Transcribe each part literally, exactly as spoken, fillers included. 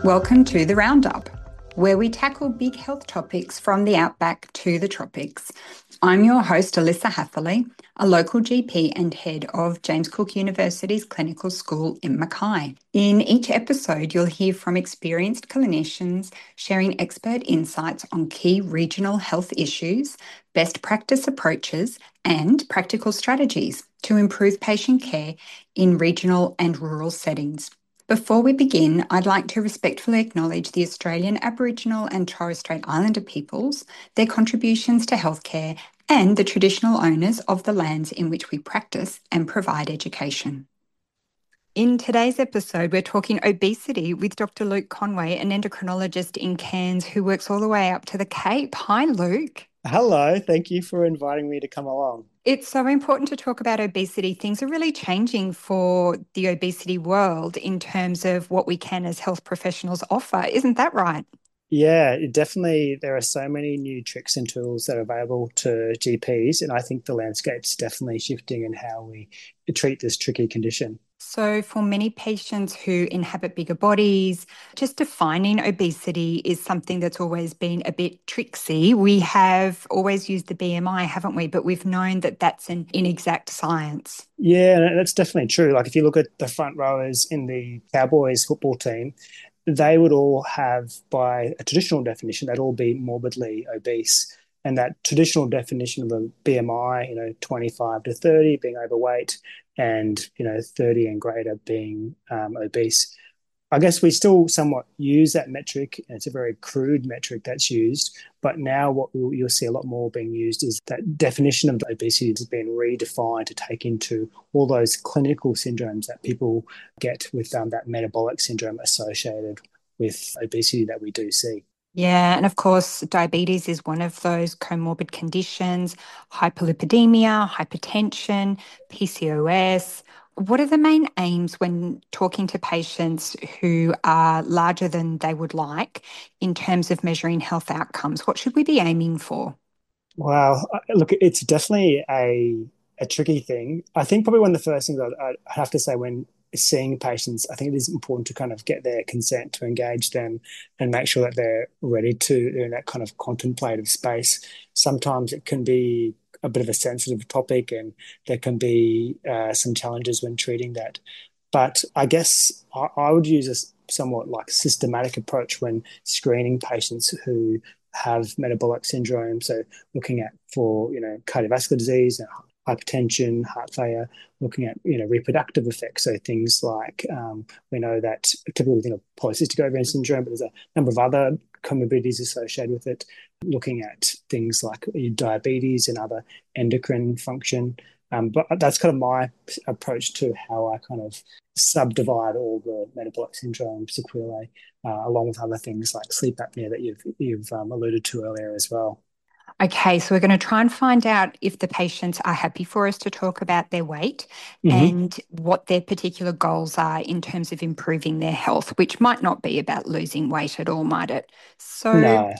Welcome to The Roundup, where we tackle big health topics from the outback to the tropics. I'm your host, Alyssa Hatherley, a local G P and head of James Cook University's Clinical School in Mackay. In each episode, you'll hear from experienced clinicians sharing expert insights on key regional health issues, best practice approaches, and practical strategies to improve patient care in regional and rural settings. Before we begin, I'd like to respectfully acknowledge the Australian Aboriginal and Torres Strait Islander peoples, their contributions to healthcare, and the traditional owners of the lands in which we practice and provide education. In today's episode, we're talking obesity with Doctor Luke Conway, an endocrinologist in Cairns who works all the way up to the Cape. Hi, Luke. Hello, thank you for inviting me to come along. It's so important to talk about obesity. Things are really changing for the obesity world in terms of what we can as health professionals offer. Isn't that right? Yeah, it definitely, there are so many new tricks and tools that are available to G Ps, and I think the landscape's definitely shifting in how we treat this tricky condition. So for many patients who inhabit bigger bodies, just defining obesity is something that's always been a bit tricksy. We have always used the B M I, haven't we? But we've known that that's an inexact science. Yeah, and that's definitely true. Like if you look at the front rowers in the Cowboys football team, they would all have, by a traditional definition, they'd all be morbidly obese. And that traditional definition of a B M I, you know, twenty-five to thirty being overweight and, you know, thirty and greater being um, obese. I guess we still somewhat use that metric. And it's a very crude metric that's used. But now what we'll, you'll see a lot more being used is that definition of obesity has been redefined to take into all those clinical syndromes that people get with um, that metabolic syndrome associated with obesity that we do see. Yeah, and of course, diabetes is one of those comorbid conditions, hyperlipidemia, hypertension, P C O S. What are the main aims when talking to patients who are larger than they would like in terms of measuring health outcomes? What should we be aiming for? Wow, look, it's definitely a a tricky thing. I think probably one of the first things I'd, I'd have to say when seeing patients, I think it is important to kind of get their consent to engage them and make sure that they're ready to, they're in that kind of contemplative space. Sometimes it can be a bit of a sensitive topic and there can be uh, some challenges when treating that. But I guess I, I would use a somewhat like systematic approach when screening patients who have metabolic syndrome. So looking at for, you know, cardiovascular disease, hypertension, heart failure, looking at, you know, reproductive effects. So things like um, we know that typically we think of polycystic ovarian syndrome, but there's a number of other comorbidities associated with it. Looking at things like diabetes and other endocrine function. Um, but that's kind of my approach to how I kind of subdivide all the metabolic syndrome sequelae, uh, along with other things like sleep apnea that you've you've um, alluded to earlier as well. Okay, so we're going to try and find out if the patients are happy for us to talk about their weight Mm-hmm. and what their particular goals are in terms of improving their health, which might not be about losing weight at all, might it? So, No.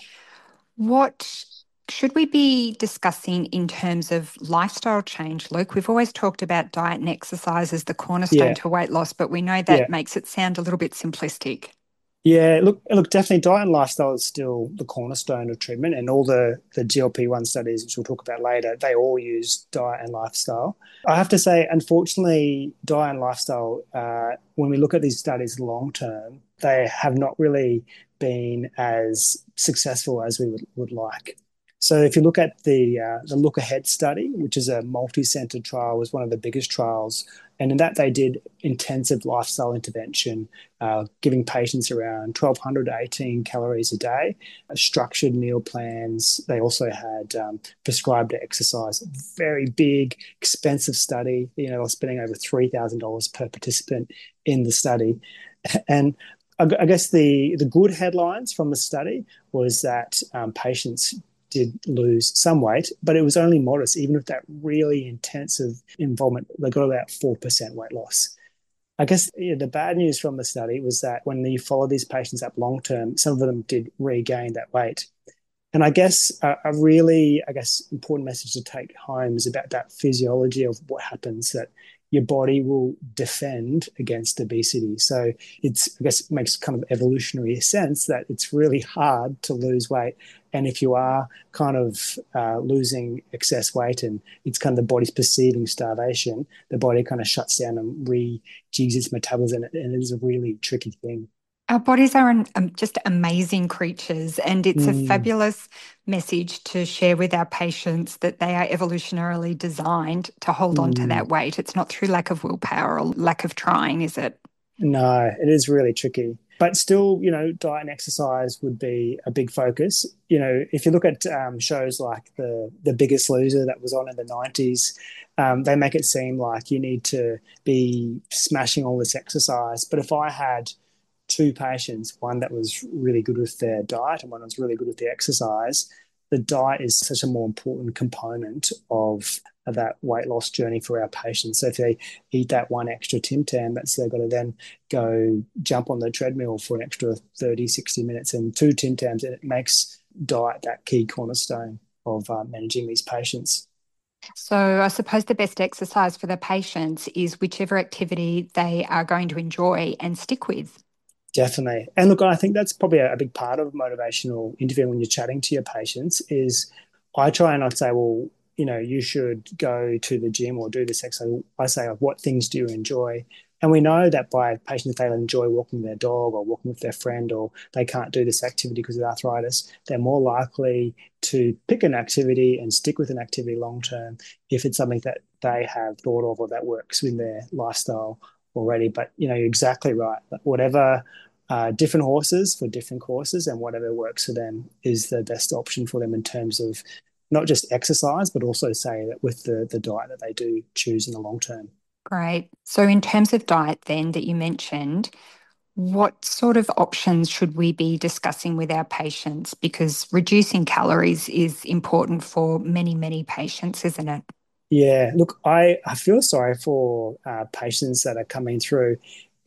what should we be discussing in terms of lifestyle change, Luke? We've always talked about diet and exercise as the cornerstone Yeah. to weight loss, but we know that Yeah. makes it sound a little bit simplistic. Yeah, look, look, definitely diet and lifestyle is still the cornerstone of treatment, and all the the G L P one studies, which we'll talk about later, they all use diet and lifestyle. I have to say, unfortunately, diet and lifestyle, uh, when we look at these studies long term, they have not really been as successful as we would, would like. So if you look at the uh, the Look Ahead study, which is a multi-centered trial, was one of the biggest trials, and in that they did intensive lifestyle intervention, uh, giving patients around twelve hundred to eighteen calories a day, uh, structured meal plans. They also had um, prescribed exercise. Very big, expensive study. You know, they were spending over three thousand dollars per participant in the study, and I I guess the the good headlines from the study was that um, patients did lose some weight, but it was only modest. Even with that really intensive involvement, they got about four percent weight loss. I guess, you know, the bad news from the study was that when you follow these patients up long term, some of them did regain that weight. And I guess a, a really, I guess, important message to take home is about that physiology of what happens, that your body will defend against obesity. So it's, I guess, it makes kind of evolutionary sense that it's really hard to lose weight. And if you are kind of uh, losing excess weight and it's kind of the body's perceiving starvation, the body kind of shuts down and rejigs its metabolism, and it is a really tricky thing. Our bodies are an, um, just amazing creatures, and it's a Mm, fabulous message to share with our patients that they are evolutionarily designed to hold on to mm. that weight. It's not through lack of willpower or lack of trying, is it? No, it is really tricky. But still, you know, diet and exercise would be a big focus. You know, if you look at um, shows like the the Biggest Loser that was on in the nineties, um, they make it seem like you need to be smashing all this exercise. But if I had two patients, one that was really good with their diet and one that was really good with the exercise, the diet is such a more important component of that weight loss journey for our patients. So if they eat that one extra Tim Tam, that's they've got to then go jump on the treadmill for an extra thirty, sixty minutes and two Tim Tams, and it makes diet that key cornerstone of uh, managing these patients. So, I suppose the best exercise for the patients is whichever activity they are going to enjoy and stick with. Definitely. And look, I think that's probably a, a big part of motivational interviewing when you're chatting to your patients is I try and not say, well, you know, you should go to the gym or do this exercise. I say, what things do you enjoy? And we know that by patients, if they enjoy walking their dog or walking with their friend, or they can't do this activity because of arthritis, they're more likely to pick an activity and stick with an activity long term if it's something that they have thought of or that works in their lifestyle already. But, you know, you're exactly right. Whatever uh, different horses for different courses, and whatever works for them is the best option for them in terms of not just exercise, but also say that with the, the diet that they do choose in the long term. Great. So, in terms of diet, then that you mentioned, what sort of options should we be discussing with our patients? Because reducing calories is important for many, many patients, isn't it? Yeah, look, I, I feel sorry for uh, patients that are coming through.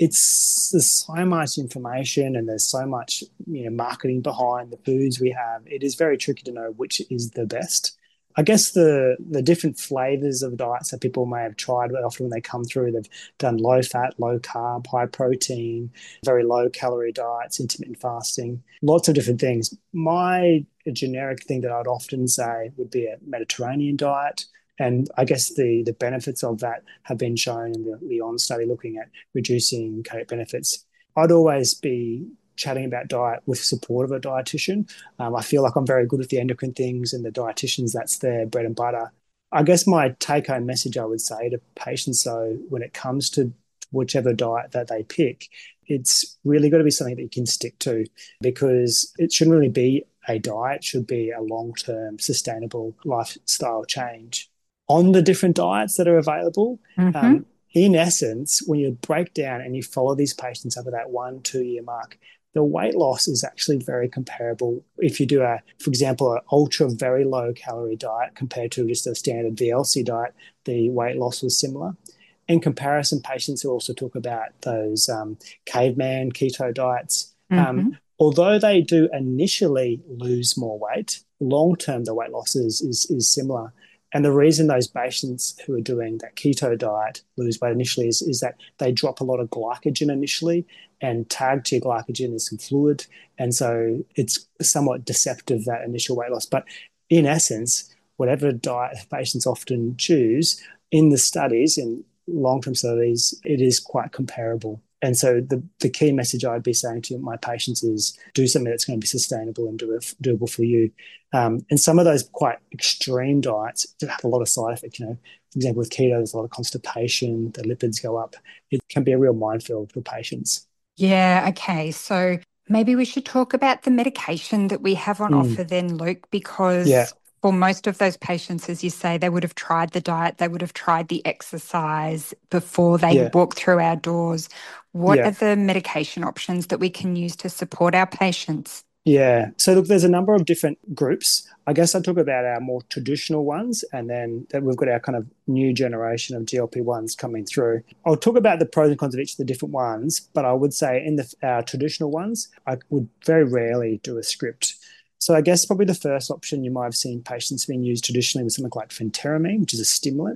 It's there's so much information and there's so much you know marketing behind the foods we have. It is very tricky to know which is the best. I guess the the different flavors of diets that people may have tried, but often when they come through, they've done low fat, low carb, high protein, very low calorie diets, intermittent fasting, lots of different things. My generic thing that I'd often say would be a Mediterranean diet. And I guess the, the benefits of that have been shown in the Lyon study looking at reducing caloric benefits. I'd always be chatting about diet with support of a dietitian. Um, I feel like I'm very good with the endocrine things, and the dietitians, that's their bread and butter. I guess my take home message I would say to patients, though, when it comes to whichever diet that they pick, it's really got to be something that you can stick to, because it shouldn't really be a diet, it should be a long term sustainable lifestyle change on the different diets that are available. Mm-hmm. Um, in essence, when you break down and you follow these patients over that one, two year mark, the weight loss is actually very comparable. If you do a, for example, an ultra very low calorie diet compared to just a standard V L C diet, the weight loss was similar. In comparison, patients who also talk about those um, caveman keto diets, um, Mm-hmm. although they do initially lose more weight, long term the weight loss is, is, is similar. And the reason those patients who are doing that keto diet lose weight initially is, is that they drop a lot of glycogen initially, and tagged to your glycogen is some fluid. And so it's somewhat deceptive, that initial weight loss. But in essence, whatever diet patients often choose in the studies, in long term studies, it is quite comparable. And so the, the key message I'd be saying to my patients is do something that's going to be sustainable and do it, doable for you. Um, and some of those quite extreme diets have a lot of side effects. You know, for example, with keto, there's a lot of constipation, the lipids go up. It can be a real minefield for patients. Yeah, okay. So maybe we should talk about the medication that we have on Mm, offer then, Luke, yeah, because for most of those patients, as you say, they would have tried the diet, they would have tried the exercise before they yeah, walk through our doors. What are yeah. the medication options that we can use to support our patients? Yeah. So look, there's a number of different groups. I guess I talk about our more traditional ones, and then that we've got our kind of new generation of G L P ones coming through. I'll talk about the pros and cons of each of the different ones, but I would say in the our traditional ones, I would very rarely do a script. So I guess probably the first option you might have seen patients being used traditionally was something like phentermine, which is a stimulant.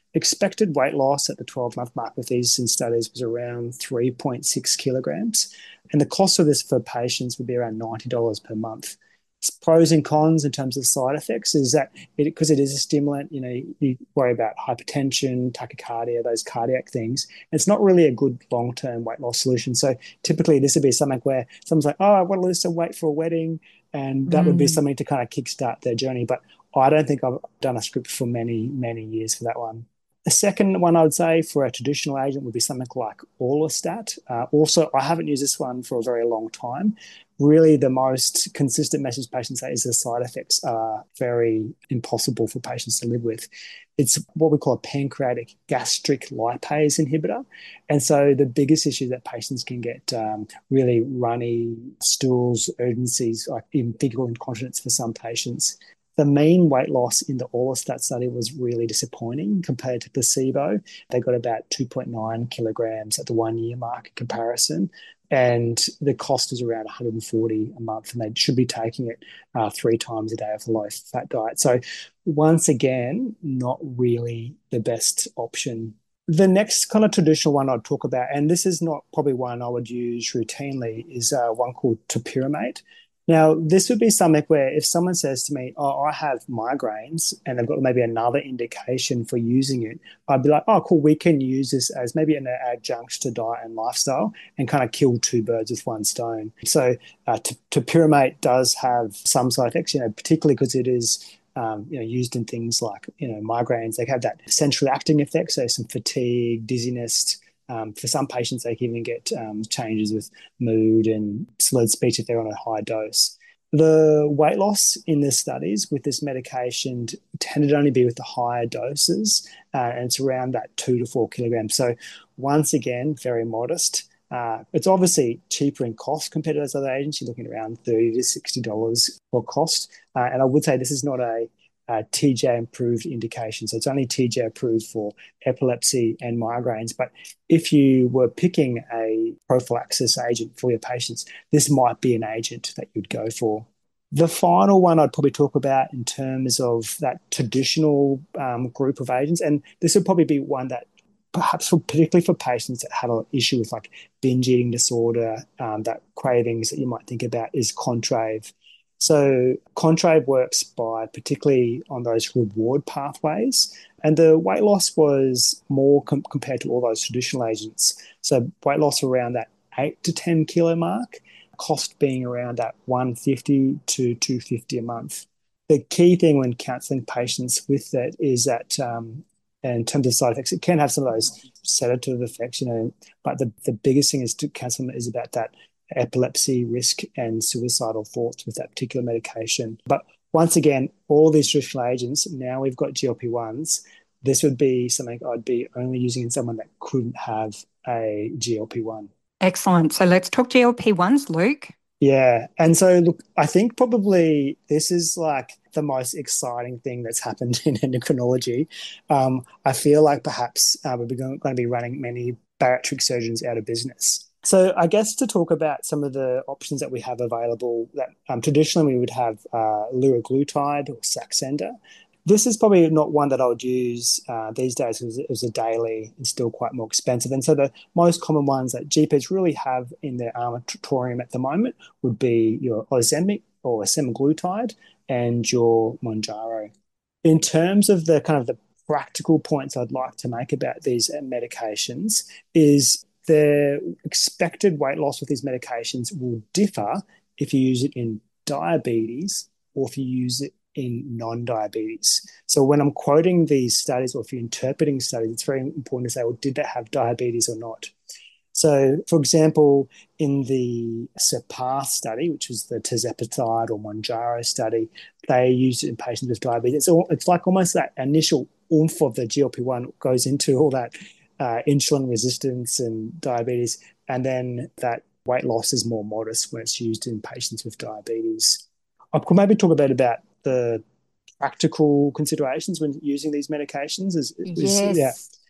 expected weight loss at the twelve-month mark with these studies was around three point six kilograms. And the cost of this for patients would be around ninety dollars per month. Pros and cons in terms of side effects is that because it, it is a stimulant, you know, you worry about hypertension, tachycardia, those cardiac things. It's not really a good long-term weight loss solution. So typically this would be something where someone's like, oh, I want to lose some weight for a wedding. And that mm. would be something to kind of kickstart their journey. But I don't think I've done a script for many, many years for that one. The second one I would say for a traditional agent would be something like Orlistat. Uh, also, I haven't used this one for a very long time. Really, the most consistent message patients say is the side effects are very impossible for patients to live with. It's what we call a pancreatic gastric lipase inhibitor. And so the biggest issue is that patients can get um, really runny stools, urgencies, like even fecal incontinence for some patients. The mean weight loss in the Orlistat study was really disappointing compared to placebo. They got about two point nine kilograms at the one-year mark in comparison, and the cost is around one hundred forty dollars a month, and they should be taking it uh, three times a day of a low-fat diet. So once again, not really the best option. The next kind of traditional one I'd talk about, and this is not probably one I would use routinely, is uh, one called topiramate. Now, this would be something where if someone says to me, oh, I have migraines and they've got maybe another indication for using it, I'd be like, oh, cool, we can use this as maybe an adjunct to diet and lifestyle and kind of kill two birds with one stone. So uh, topiramate does have some side effects, you know, particularly because it is um, you know, used in things like, you know, migraines. They have that centrally acting effect, so some fatigue, dizziness. Um, for some patients, they can even get um, changes with mood and slurred speech if they're on a high dose. The weight loss in the studies with this medication tended to only be with the higher doses, uh, and it's around that two to four kilograms. So once again, very modest. Uh, it's obviously cheaper in cost compared to those other agents. You're looking around thirty to sixty dollars for cost. Uh, and I would say this is not a Uh, T J approved indication. So it's only T J approved for epilepsy and migraines. But if you were picking a prophylaxis agent for your patients, this might be an agent that you'd go for. The final one I'd probably talk about in terms of that traditional um, group of agents, and this would probably be one that perhaps for, particularly for patients that have an issue with like binge eating disorder, um, that cravings that you might think about, is Contrave. So Contrave works by particularly on those reward pathways, and the weight loss was more com- compared to all those traditional agents. So weight loss around that eight to ten kilo mark, cost being around that one hundred fifty to two hundred fifty a month. The key thing when counselling patients with that is that um, in terms of side effects, it can have some of those sedative effects, you know, but the, the biggest thing is to counsel them is about that epilepsy risk and suicidal thoughts with that particular medication. But once again, all these traditional agents, now we've got G L P ones, this would be something I'd be only using in someone that couldn't have a G L P one. Excellent. So let's talk G L P ones, Luke. Yeah. And so, look, I think probably this is like the most exciting thing that's happened in endocrinology. Um, I feel like perhaps uh, we're going to be running many bariatric surgeons out of business. So I guess to talk about some of the options that we have available, that um, traditionally we would have uh, liraglutide or Saxenda. This is probably not one that I would use uh, these days because it was a daily and still quite more expensive. And so the most common ones that G Ps really have in their armamentarium at the moment would be your Ozempic or semaglutide and your Mounjaro. In terms of the kind of the practical points I'd like to make about these medications is the expected weight loss with these medications will differ if you use it in diabetes or if you use it in non-diabetes. So when I'm quoting these studies or if you're interpreting studies, it's very important to say, well, did they have diabetes or not? So, for example, in the SURPASS study, which was the tirzepatide or Mounjaro study, they used it in patients with diabetes. It's, all, it's like almost that initial oomph of the G L P one goes into all that Uh, insulin resistance and diabetes, and then that weight loss is more modest when it's used in patients with diabetes. I could maybe talk a bit about the practical considerations when using these medications. Is, is, yes. Yeah.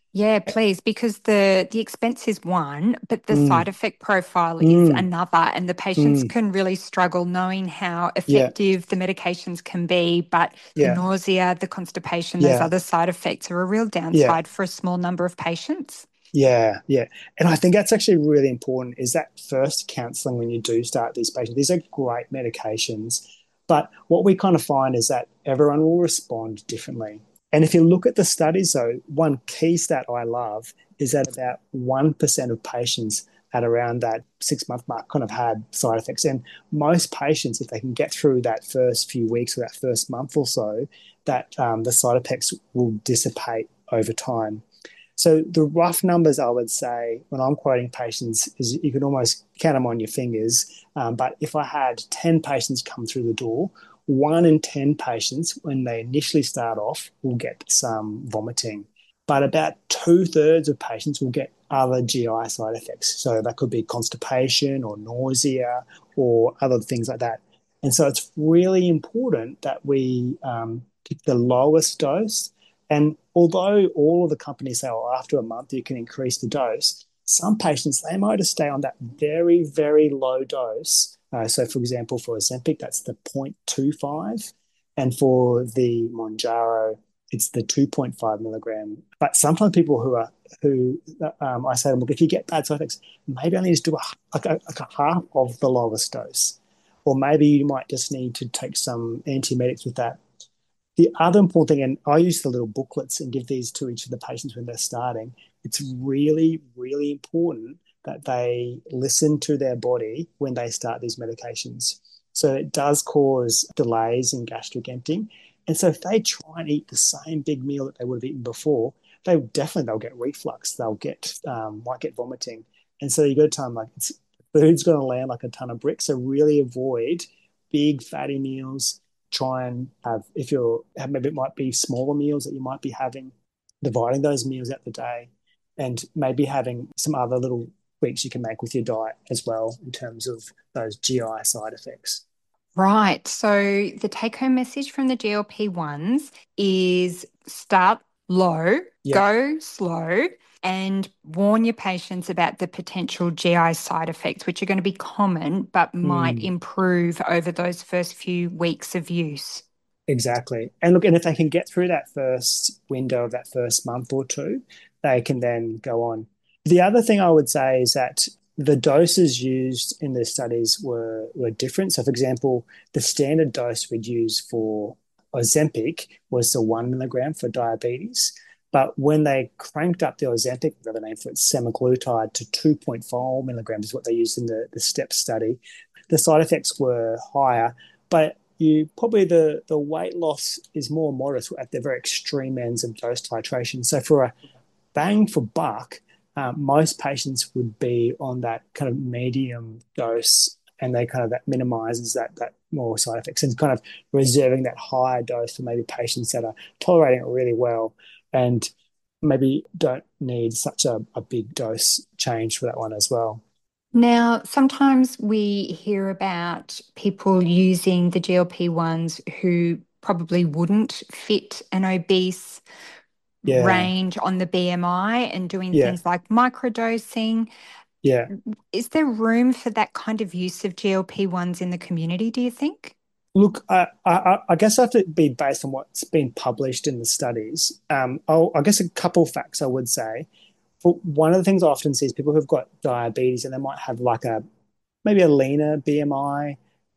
Yeah, please, because the the expense is one, but the side Mm, effect profile is mm, another, and the patients mm. can really struggle knowing how Yeah, effective the medications can be, but the yeah, nausea, the constipation, those yeah, other side effects are a real yeah. downside for a small number of patients. Yeah, yeah. And I think that's actually really important is that first counseling when you do start these patients. These are great medications. But what we kind of find is that everyone will respond differently. And if you look at the studies, though, one key stat I love is that about one percent of patients at around that six month mark kind of had side effects. And most patients, if they can get through that first few weeks or that first month or so, that um, the side effects will dissipate over time. So the rough numbers I would say when I'm quoting patients is you can almost count them on your fingers. Um, but if I had ten patients come through the door, one in ten patients, when they initially start off, will get some vomiting. But about two thirds of patients will get other G I side effects. So that could be constipation or nausea or other things like that. And so it's really important that we um, pick the lowest dose and although all of the companies say, oh, after a month you can increase the dose, some patients, they might just stay on that very, very low dose. Uh, so, for example, for Ozempic, that's the zero point two five. And for the Monjaro, it's the two point five milligram. But sometimes people who are, who um, I say to them, look, if you get bad side effects, maybe I need to do a, like, a, like a half of the lowest dose. Or maybe you might just need to take some antiemetics with that. The other important thing, and I use the little booklets and give these to each of the patients when they're starting, it's really, really important that they listen to their body when they start these medications. So it does cause delays in gastric emptying. And so if they try and eat the same big meal that they would have eaten before, they definitely they'll get reflux. They'll get um, might get vomiting. And so you got to tell them like it's, food's going to land like a ton of bricks. So really avoid big fatty meals, try and have, if you're, maybe it might be smaller meals that you might be having, dividing those meals out the day, and maybe having some other little tweaks you can make with your diet as well in terms of those G I side effects. Right. So the take home message from the G L P ones is start low, Yeah. go slow, and warn your patients about the potential G I side effects, which are going to be common but might Mm, improve over those first few weeks of use. exactly. And look, and if they can get through that first window of that first month or two, they can then go on. The other thing I would say is that the doses used in the studies were, were different. So, for example, the standard dose we'd use for Ozempic was the one milligram for diabetes. But when they cranked up the Ozempic, the other name for it, semaglutide, to two point five milligrams, is what they used in the, the STEP study, the side effects were higher. But you probably the, the weight loss is more modest at the very extreme ends of dose titration. So, for a bang for buck, uh, most patients would be on that kind of medium dose, and they kind of that minimizes that that more side effects and kind of reserving that higher dose for maybe patients that are tolerating it really well and maybe don't need such a, a big dose change for that one as well. Now, sometimes we hear about people using the G L P ones who probably wouldn't fit an obese Yeah, range on the B M I and doing yeah, things like microdosing. yeah. Is there room for that kind of use of G L P ones in the community, do you think? Look, I, I, I guess I have to be based on what's been published in the studies. Um, I'll, I guess a couple of facts I would say. For one of the things I often see is people who've got diabetes and they might have like a maybe a leaner B M I,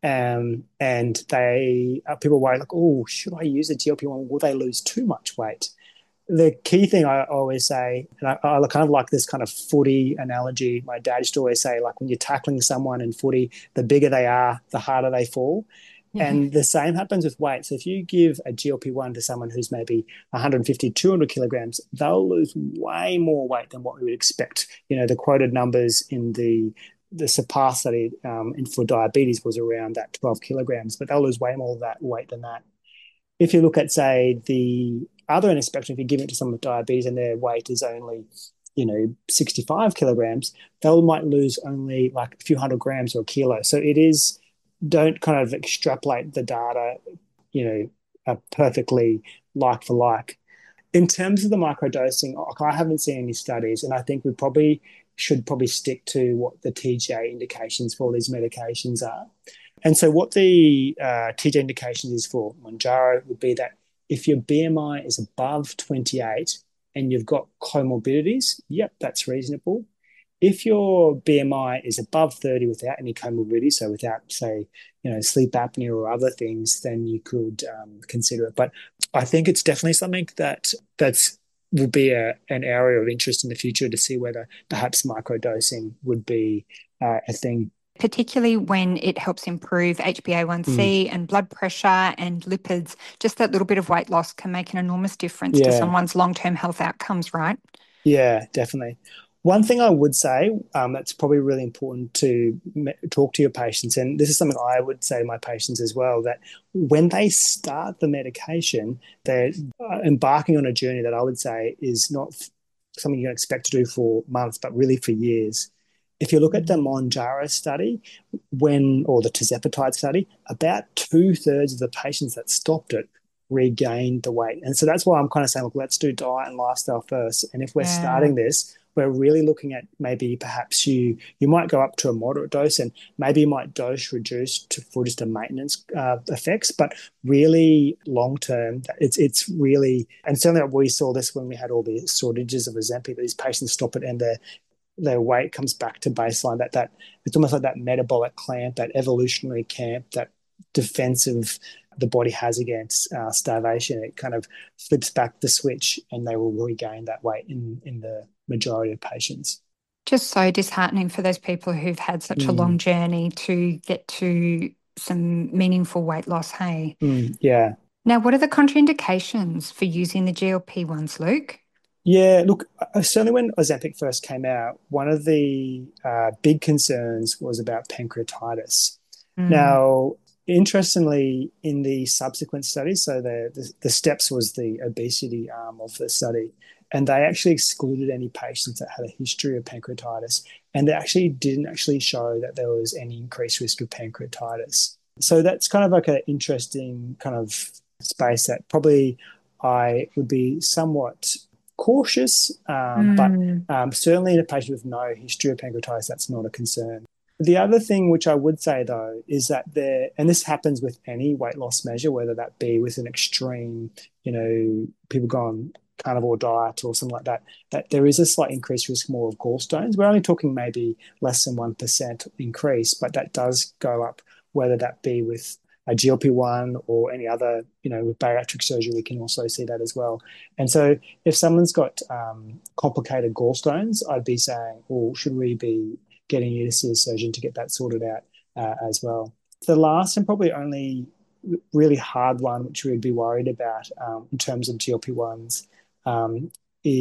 um, and they uh, people worry like, oh, should I use a G L P one? Will they lose too much weight? The key thing I always say, and I, I kind of like this kind of footy analogy. My dad used to always say, like when you're tackling someone in footy, the bigger they are, the harder they fall. Yeah. And the same happens with weight. So if you give a G L P one to someone who's maybe one fifty, two hundred kilograms, they'll lose way more weight than what we would expect. You know, the quoted numbers in the the SURPASS study um, for diabetes was around that twelve kilograms, but they'll lose way more of that weight than that. If you look at, say, the other end of the spectrum, if you give it to someone with diabetes and their weight is only, you know, sixty-five kilograms, they might lose only like a few hundred grams or a kilo. So it is, don't kind of extrapolate the data, you know, uh, perfectly like for like. In terms of the microdosing, I haven't seen any studies, and I think we probably should probably stick to what the T G A indications for these medications are. And so what the uh, T G A indications is for Mounjaro would be that if your B M I is above twenty-eight and you've got comorbidities, yep, that's reasonable. If your B M I is above thirty without any comorbidity, so without, say, you know, sleep apnea or other things, then you could um, consider it. But I think it's definitely something that that's will be a, an area of interest in the future to see whether perhaps microdosing would be uh, a thing. Particularly when it helps improve H b A one C mm. and blood pressure and lipids. Just that little bit of weight loss can make an enormous difference yeah. to someone's long-term health outcomes, right? Yeah, definitely. One thing I would say um, that's probably really important to talk to your patients, and this is something I would say to my patients as well, that when they start the medication, they're embarking on a journey that I would say is not something you can expect to do for months, but really for years. If you look at the Mounjaro study, when or the tirzepatide study, about two-thirds of the patients that stopped it regained the weight. And so that's why I'm kind of saying, look, let's do diet and lifestyle first. And if we're yeah. starting this, we're really looking at maybe perhaps you you might go up to a moderate dose and maybe you might dose reduce to, for just a maintenance uh, effects, but really long term, it's it's really, and certainly we saw this when we had all the shortages of Ozempic, these patients stop it and their their weight comes back to baseline. That that it's almost like that metabolic clamp, that evolutionary camp, that defensive the body has against uh, starvation. It kind of flips back the switch and they will regain that weight in, in the majority of patients. Just so disheartening for those people who've had such mm. a long journey to get to some meaningful weight loss, hey? Mm, yeah. Now, what are the contraindications for using the G L P ones, Luke? Yeah, look, certainly when Ozempic first came out, one of the uh, big concerns was about pancreatitis. Mm. Now, interestingly, in the subsequent studies, so the, the, the STEPS was the obesity arm of the study, and they actually excluded any patients that had a history of pancreatitis, and they actually didn't actually show that there was any increased risk of pancreatitis. So that's kind of like an interesting kind of space that probably I would be somewhat cautious, um, mm. but um, certainly in a patient with no history of pancreatitis, that's not a concern. The other thing which I would say, though, is that there, and this happens with any weight loss measure, whether that be with an extreme, you know, people go on carnivore diet or something like that, that there is a slight increased risk more of gallstones. We're only talking maybe less than one percent increase, but that does go up, whether that be with a G L P one or any other, you know, with bariatric surgery, we can also see that as well. And so if someone's got um, complicated gallstones, I'd be saying, well, should we be getting you to see a surgeon to get that sorted out uh, as well? The last and probably only really hard one, which we'd be worried about um, in terms of G L P ones, um,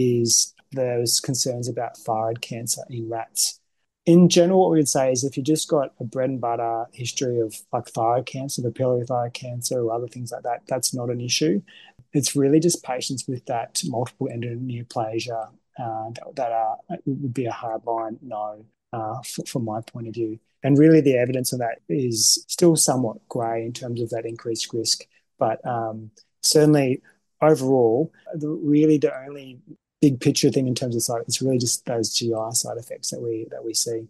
is those concerns about thyroid cancer in rats. In general, what we would say is if you just got a bread and butter history of like thyroid cancer, papillary thyroid cancer or other things like that, that's not an issue. It's really just patients with that multiple endoneoplasia uh, that, that are, would be a hard line no uh, f- from my point of view. And really the evidence of that is still somewhat grey in terms of that increased risk. But um, certainly overall, the, really the only big picture thing in terms of side, it's really just those G I side effects that we that we see.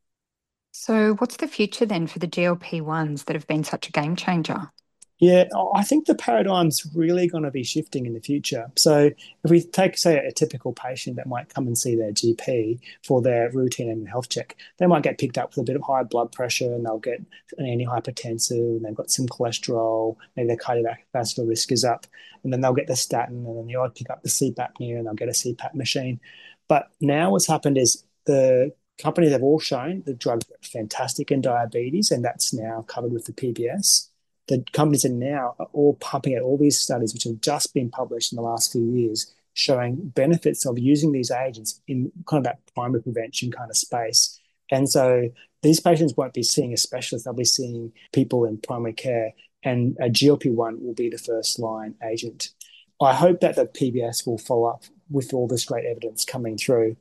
So what's the future then for the G L P ones that have been such a game changer? Yeah, I think the paradigm's really going to be shifting in the future. So if we take, say, a typical patient that might come and see their G P for their routine annual health check, they might get picked up with a bit of high blood pressure and they'll get an antihypertensive and they've got some cholesterol, maybe their cardiovascular risk is up, and then they'll get the statin and then they'll pick up the sleep apnea and they'll get a C PAP machine. But now what's happened is the companies have all shown the drug's fantastic in diabetes, and that's now covered with the P B S. The companies are now all pumping out all these studies which have just been published in the last few years showing benefits of using these agents in kind of that primary prevention kind of space. And so these patients won't be seeing a specialist, they'll be seeing people in primary care, and a G L P one will be the first line agent. I hope that the P B S will follow up with all this great evidence coming through.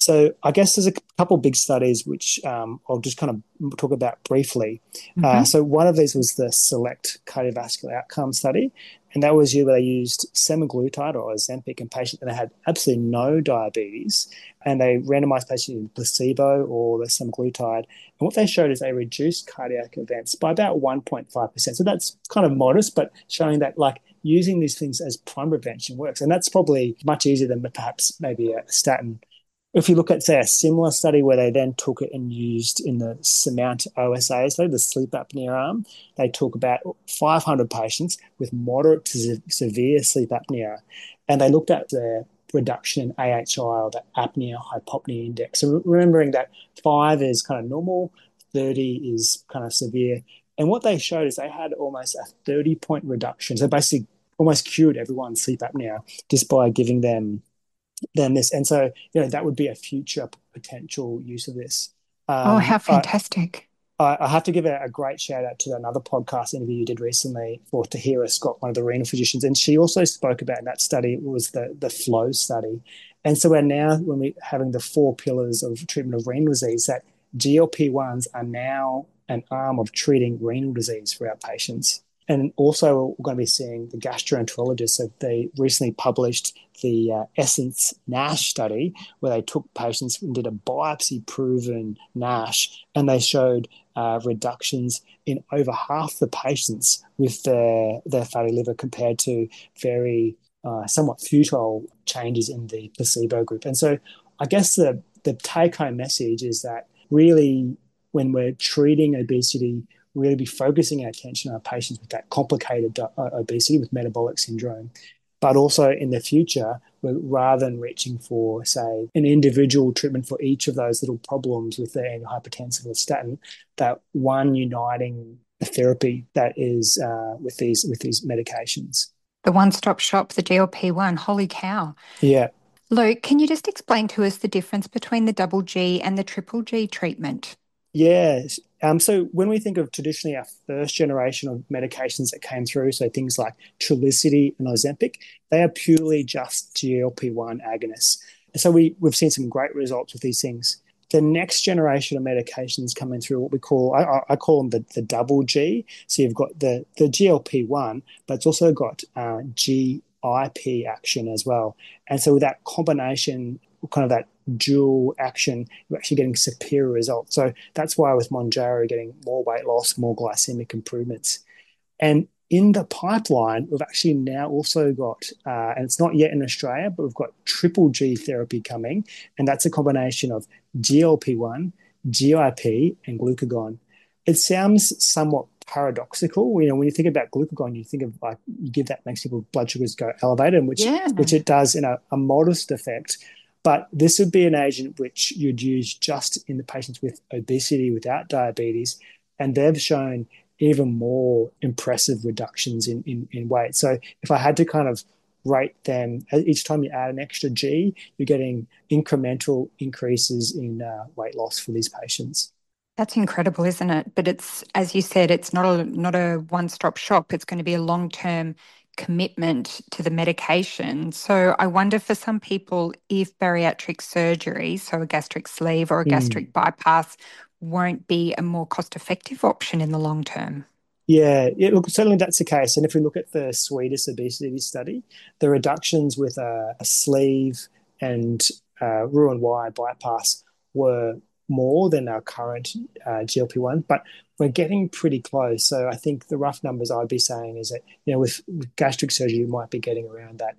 So I guess there's a couple of big studies which um, I'll just kind of talk about briefly. Uh, Hmm. so one of these was the SELECT cardiovascular outcome study, and that was where they used semaglutide or Ozempic in patients that had absolutely no diabetes, and they randomized patients in placebo or the semaglutide. And what they showed is they reduced cardiac events by about one point five percent. So that's kind of modest, but showing that like using these things as prime prevention works, and that's probably much easier than perhaps maybe a statin. If you look at, say, a similar study where they then took it and used in the SURMOUNT O S A study, the sleep apnea arm, they took about five hundred patients with moderate to severe sleep apnea, and they looked at the reduction in A H I, or the apnea hypopnea index. So remembering that five is kind of normal, thirty is kind of severe. And what they showed is they had almost a thirty point reduction. So basically almost cured everyone's sleep apnea just by giving them than this. And so, you know, that would be a future potential use of this. Oh, Um, how I, fantastic. I, I have to give a, a great shout out to another podcast interview you did recently for Tahira Scott, one of the renal physicians. And she also spoke about in that study, it was the, the FLOW study. And so we're now, when we're having the four pillars of treatment of renal disease, that G L P ones are now an arm of treating renal disease for our patients. And also, we're going to be seeing the gastroenterologists. So they recently published the uh, Essence NASH study, where they took patients and did a biopsy-proven NASH, and they showed uh, reductions in over half the patients with their, their fatty liver compared to very uh, somewhat futile changes in the placebo group. And so I guess the, the take-home message is that really when we're treating obesity, really be focusing our attention on our patients with that complicated uh, obesity with metabolic syndrome. But also in the future, rather than reaching for, say, an individual treatment for each of those little problems with the antihypertensive or statin, that one uniting therapy that is uh, with these with these medications. The one-stop shop, the G L P one. Holy cow. Yeah, Luke, can you just explain to us the difference between the double G and the triple G treatment? Yes. Um, so when we think of traditionally our first generation of medications that came through, so things like Trulicity and Ozempic, they are purely just G L P one agonists. So we, we've seen some great results with these things. The next generation of medications coming through, what we call, I, I call them the, the double G. So you've got the, the G L P one, but it's also got uh, G I P action as well. And so with that combination, kind of that dual action, you're actually getting superior results. So that's why with Mounjaro, we're getting more weight loss, more glycemic improvements. And in the pipeline, we've actually now also got, uh, and it's not yet in Australia, but we've got triple G therapy coming. And that's a combination of G L P one, G I P, and glucagon. It sounds somewhat paradoxical. You know, when you think about glucagon, you think of like, you give that makes people's blood sugars go elevated, which, Yeah. which it does in a, a modest effect. But this would be an agent which you'd use just in the patients with obesity without diabetes. And they've shown even more impressive reductions in, in, in weight. So if I had to kind of rate them, each time you add an extra G, you're getting incremental increases in uh, weight loss for these patients. That's incredible, isn't it? But it's, as you said, it's not a not a one-stop shop. It's going to be a long-term commitment to the medication. So I wonder for some people if bariatric surgery, so a gastric sleeve or a Mm. gastric bypass, won't be a more cost-effective option in the long term. Yeah, yeah, look, certainly that's the case. And if we look at the Swedish obesity study, the reductions with a, a sleeve and uh, Roux-en-Y bypass were more than our current uh, G L P one, but we're getting pretty close. So I think the rough numbers I'd be saying is that, you know, with, with gastric surgery, you might be getting around that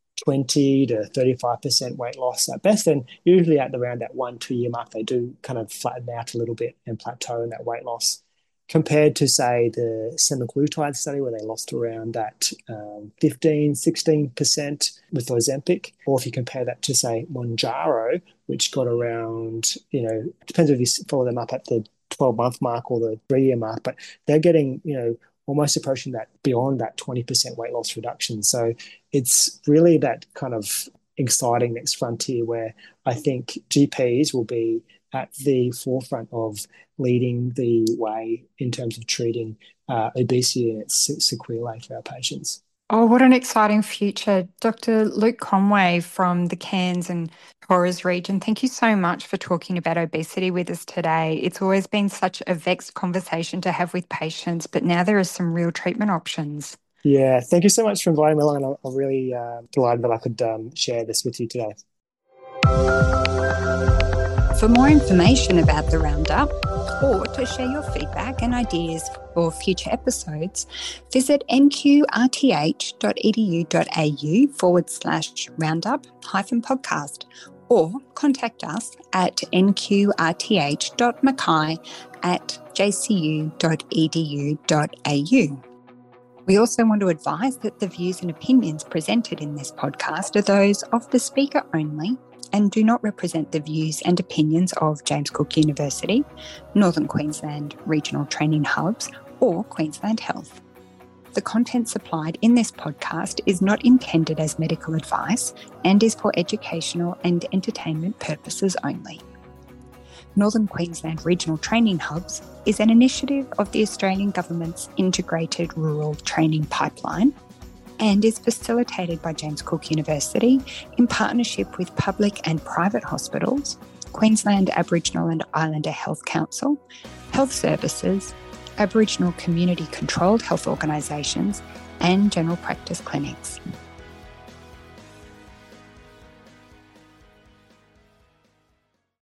twenty to thirty-five percent weight loss at best. And usually at around that one, two year mark, they do kind of flatten out a little bit and plateau in that weight loss compared to, say, the semaglutide study where they lost around that um, fifteen, sixteen percent with Ozempic. Or if you compare that to, say, Mounjaro, which got around, you know, it depends if you follow them up at the twelve month mark or the three year mark, but they're getting, you know, almost approaching that beyond that twenty percent weight loss reduction. So it's really that kind of exciting next frontier where I think G Ps will be at the forefront of leading the way in terms of treating uh, obesity and its sequelae for our patients. Oh, what an exciting future. Doctor Luke Conway from the Cairns and Torres region, thank you so much for talking about obesity with us today. It's always been such a vexed conversation to have with patients, but now there are some real treatment options. Yeah, thank you so much for inviting me along, and I'm I'm really uh, delighted that I could um, share this with you today. For more information about the Roundup, or to share your feedback and ideas for future episodes, visit nqrth.edu.au forward slash roundup hyphen podcast, or contact us at nqrth.mackay at jcu.edu.au. We also want to advise that the views and opinions presented in this podcast are those of the speaker only and do not represent the views and opinions of James Cook University, Northern Queensland Regional Training Hubs, or Queensland Health. The content supplied in this podcast is not intended as medical advice and is for educational and entertainment purposes only. Northern Queensland Regional Training Hubs is an initiative of the Australian Government's Integrated Rural Training Pipeline and is facilitated by James Cook University in partnership with public and private hospitals, Queensland Aboriginal and Islander Health Council, Health Services, Aboriginal community-controlled health organisations, and general practice clinics.